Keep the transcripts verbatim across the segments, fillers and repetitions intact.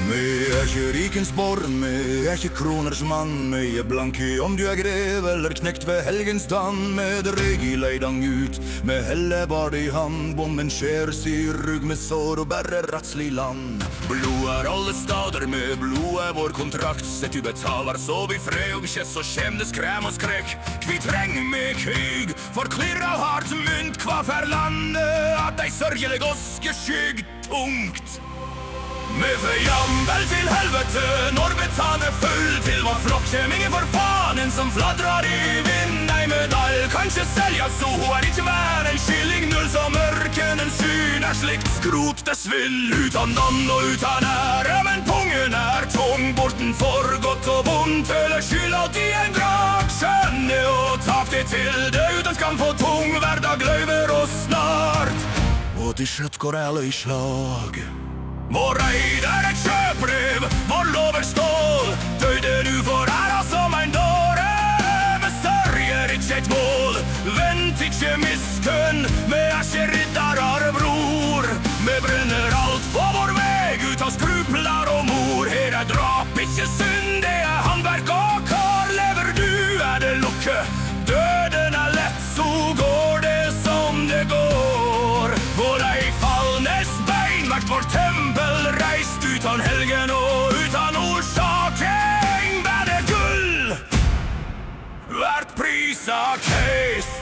Vi er ikke rikens borg, vi er ikke kroners mann. Vi er blanke om du er grev eller knekt ved helgens dann. Med røyg i leidang ut, med hellebard i hand. Bommen skjer syr rugg med sår og bære ratslig land. Blod er alle stader, med blod er vår kontrakt. Sett du betaler så vi fred og kjess og kjem det skrem og skrekk. Vi trenger med krig, for klirr av hardt mynt. Hva for landet at dei sørgelig goske skygg tungt. Vi får jambel til helvete når betan er full. Til vår flokk kjem ingen for fanen som fladrar i vind. Ei medalj kan ikke seljas, så hun er ikke vær en skilling. Null som ørkenen syn er slikt skrot det svill. Utan navn og utan ære, men pungen er tung. Borten for godt og vondt, eller skyld alt i en drag. Skjønne og tak det til det uten skam for tung. Hverdag løyver oss snart, og til slutt går alle i slag. Vår eid er et kjøpbrev, vår lov er stål. Døyde du for æra som ein dåre, vi sørger ikke et mål. Vent ikke miskunn, vi er ikke riddarar, bror. Vi brenner alt på vår veg, ut av skrupler og mor. Her er drap, ikke synd, det er handverk og kar. Lever du, er det lukke, døden er lett, så går det som det går. Hvor ei fallnes bein, vakt vår tempel reist. Utan helgen og utan orsaking, bare gull vært prisa keist.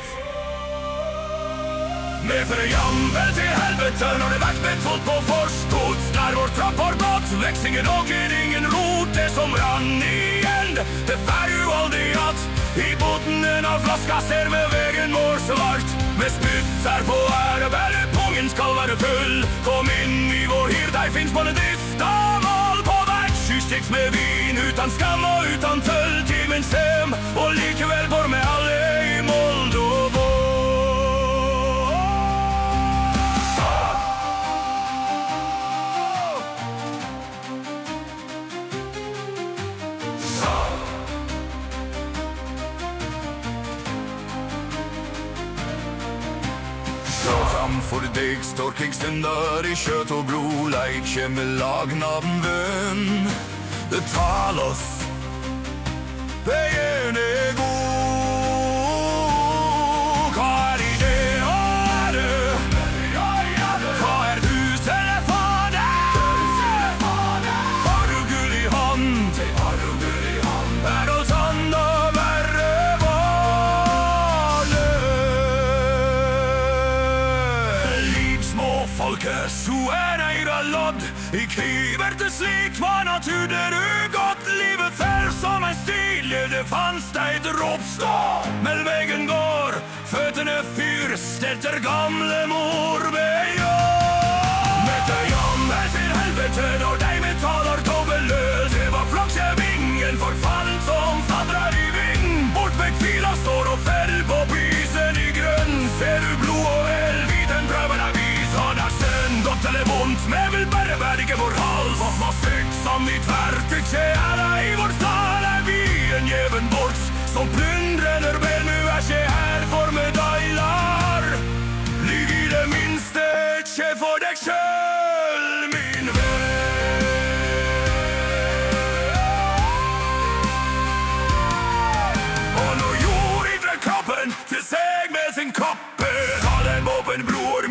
Vi får jambel til helvete når det vært betalt på forskot. Der vår trapp har gått, vekst ingen åker, ingen rot. Det som rann igjen, det fær jo aldri att. I botten av flaska ser vi vegen vår svart. Vi spytter på ære, bare pungen skal være full. Kom inn i vår hir, der finnes både dysta mål på hvert skystikks med vin. Utan skam og utan tøll, timens hem, og likevel går med alle i Moldova. For deg står krigsstunder i kjøtt og blod. Leik kjemme lagnaden venn. Det tal oss, veien er god. Hva er i det, og er det? Hva er du, telefone? Har du gull i hånd? Er alt annet verre folket, så er eira lodd. I krig vert det slik, var natur der ugått. Livet fell som en stilje, det fanns deg et råpstå. Men veien går, føttene fyr, stelter gamle mor med jobb. Møtte jammer til helvete når deg med taler dobbelød. Det var flokkjevingen forfallen som fadrar i ving. Bort med kvila står og fell på pysen i grønn. Ser du blod og eld, viten prøven er vis. Han er sønn, godt eller vondt, men vil bare være ikke vår hals. Hva var stykk som vi tvert ikke er da i vår stad. Er vi en gjeven bort, som plundrer vel. Nu er ikke her for medaljer. Lyg i det minste, ikke for deg selv, min venn. Og når